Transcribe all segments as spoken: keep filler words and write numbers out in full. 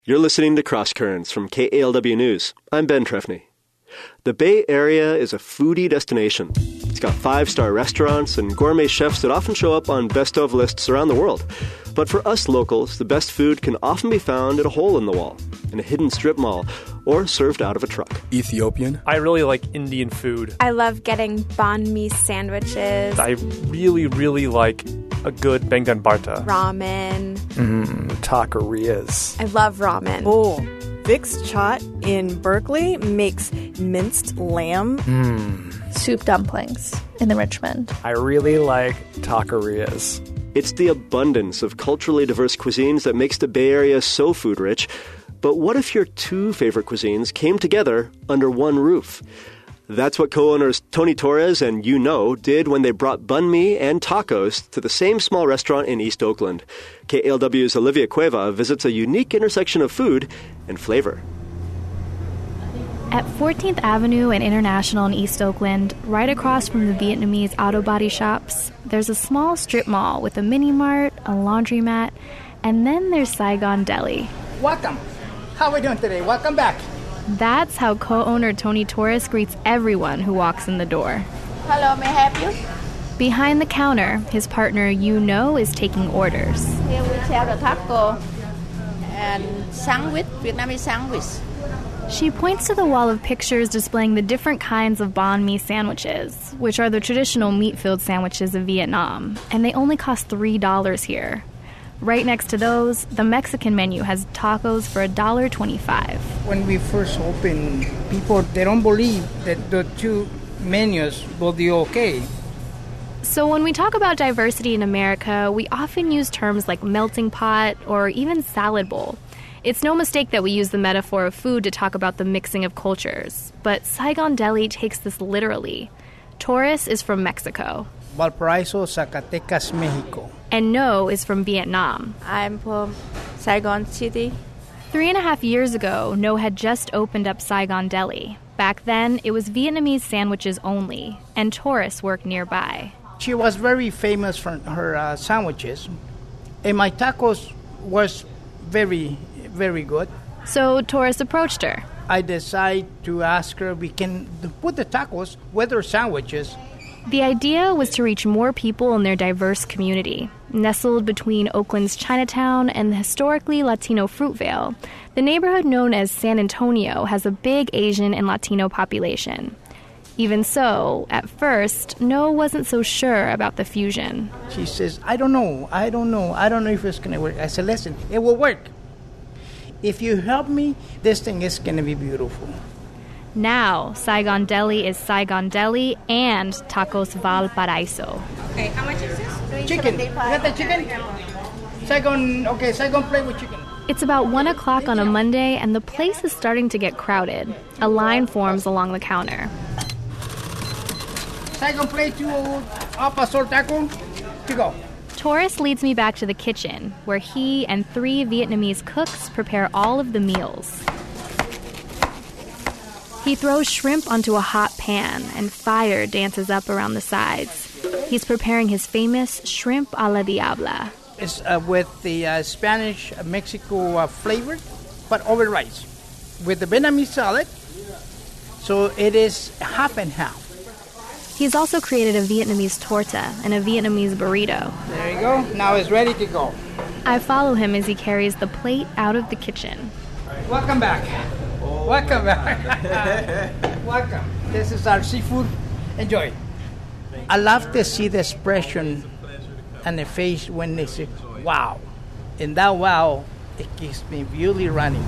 You're listening to Cross Currents from K A L W News. I'm Ben Trefny. The Bay Area is a foodie destination. It's got five-star restaurants and gourmet chefs that often show up on best-of lists around the world. But for us locals, the best food can often be found at a hole in the wall, in a hidden strip mall, or served out of a truck. Ethiopian. I really like Indian food. I love getting banh mi sandwiches. I really, really like a good bengan barta. Ramen. Mmm, taquerias. I love ramen. Oh, Vic's Chaat in Berkeley makes minced lamb. Mmm. Soup dumplings in the Richmond. I really like taquerias. It's the abundance of culturally diverse cuisines that makes the Bay Area so food-rich. But what if your two favorite cuisines came together under one roof? That's what co-owners Tony Torres and You Know did when they brought banh mi and tacos to the same small restaurant in East Oakland. K A L W's Olivia Cueva visits a unique intersection of food and flavor. At fourteenth Avenue and International in East Oakland, right across from the Vietnamese auto body shops, there's a small strip mall with a mini mart, a laundromat, and then there's Saigon Deli. Welcome. How are we doing today? Welcome back. That's how co-owner Tony Torres greets everyone who walks in the door. Hello, may I help you? Behind the counter, his partner You Know is taking orders. Here we sell the taco and sandwich, Vietnamese sandwich. She points to the wall of pictures displaying the different kinds of banh mi sandwiches, which are the traditional meat-filled sandwiches of Vietnam, and they only cost three dollars here. Right next to those, the Mexican menu has tacos for one dollar and twenty-five cents. When we first opened, people, they don't believe that the two menus will be okay. So when we talk about diversity in America, we often use terms like melting pot or even salad bowl. It's no mistake that we use the metaphor of food to talk about the mixing of cultures. But Saigon Deli takes this literally. Torres is from Mexico. Valparaiso, Zacatecas, Mexico. And No is from Vietnam. I'm from Saigon City. Three and a half years ago, No had just opened up Saigon Deli. Back then, it was Vietnamese sandwiches only, and tourists worked nearby. She was very famous for her uh, sandwiches, and my tacos was very, very good. So Torres approached her. I decided to ask her, we can put the tacos with her sandwiches. The idea was to reach more people in their diverse community. Nestled between Oakland's Chinatown and the historically Latino Fruitvale, the neighborhood known as San Antonio has a big Asian and Latino population. Even so, at first, No wasn't so sure about the fusion. She says, I don't know, I don't know, I don't know if it's going to work. I said, listen, it will work. If you help me, this thing is going to be beautiful. Now, Saigon Deli is Saigon Deli and Tacos Valparaiso. Okay, how much is this? Chicken. You got the chicken? Saigon, okay, Saigon plate with chicken. It's about one o'clock on a Monday, and the place is starting to get crowded. A line forms along the counter. Saigon plate to al pastor taco. To go. Torres leads me back to the kitchen, where he and three Vietnamese cooks prepare all of the meals. He throws shrimp onto a hot pan, and fire dances up around the sides. He's preparing his famous shrimp a la diabla. It's uh, with the uh, Spanish uh, Mexico uh, flavor, but over rice. With the Vietnamese salad, so it is half and half. He's also created a Vietnamese torta and a Vietnamese burrito. There you go. Now it's ready to go. I follow him as he carries the plate out of the kitchen. Welcome back. Welcome back. Welcome. This is our seafood. Enjoy. I love to see the expression on the face when they say, wow. And that wow, it keeps me really running.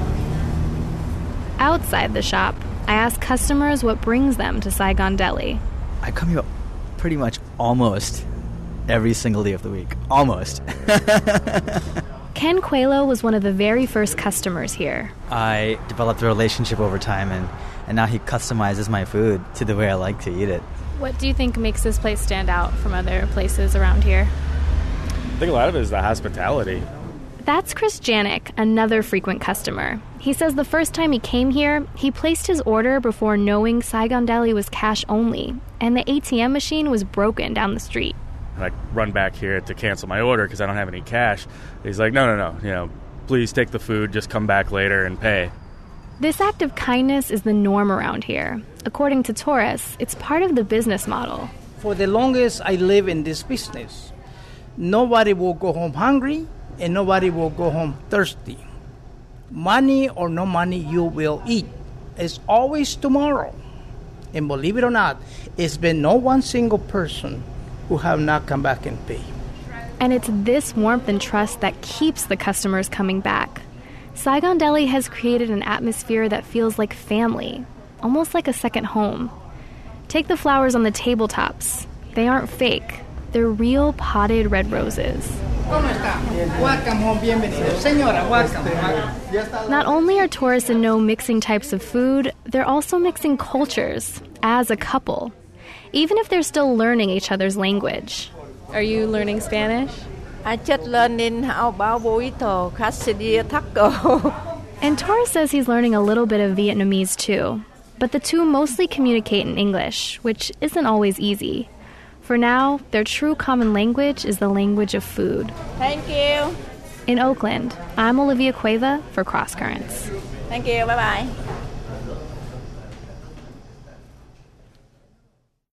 Outside the shop, I ask customers what brings them to Saigon Deli. I come here pretty much almost every single day of the week. Almost. Ken Coelho was one of the very first customers here. I developed a relationship over time, and, and now he customizes my food to the way I like to eat it. What do you think makes this place stand out from other places around here? I think a lot of it is the hospitality. That's Chris Janik, another frequent customer. He says the first time he came here, he placed his order before knowing Saigon Deli was cash only, and the A T M machine was broken down the street. I run back here to cancel my order because I don't have any cash. He's like, no, no, no, you know, please take the food, just come back later and pay. This act of kindness is the norm around here. According to Torres, it's part of the business model. For the longest I live in this business, nobody will go home hungry and nobody will go home thirsty. Money or no money, you will eat. It's always tomorrow. And believe it or not, it's been no one single person who have not come back and pay. And it's this warmth and trust that keeps the customers coming back. Saigon Deli has created an atmosphere that feels like family, almost like a second home. Take the flowers on the tabletops. They aren't fake. They're real potted red roses. ¿Cómo está? Welcome home, bienvenido. Señora, welcome. Not only are tourists and No mixing types of food, they're also mixing cultures as a couple, even if they're still learning each other's language. Are you learning Spanish? I just learning how about burrito, quesadilla, taco. And Torres says he's learning a little bit of Vietnamese too. But the two mostly communicate in English, which isn't always easy. For now, their true common language is the language of food. Thank you. In Oakland, I'm Olivia Cueva for Cross Currents. Thank you. Bye-bye.